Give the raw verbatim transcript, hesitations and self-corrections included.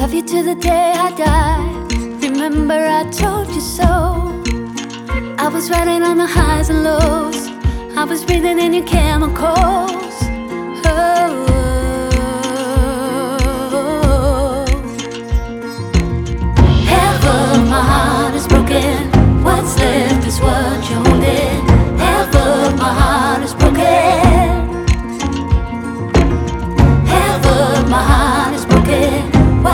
love you to the day I die. Remember I told you so. I was riding on the highs and lows. I was breathing in your chemicals.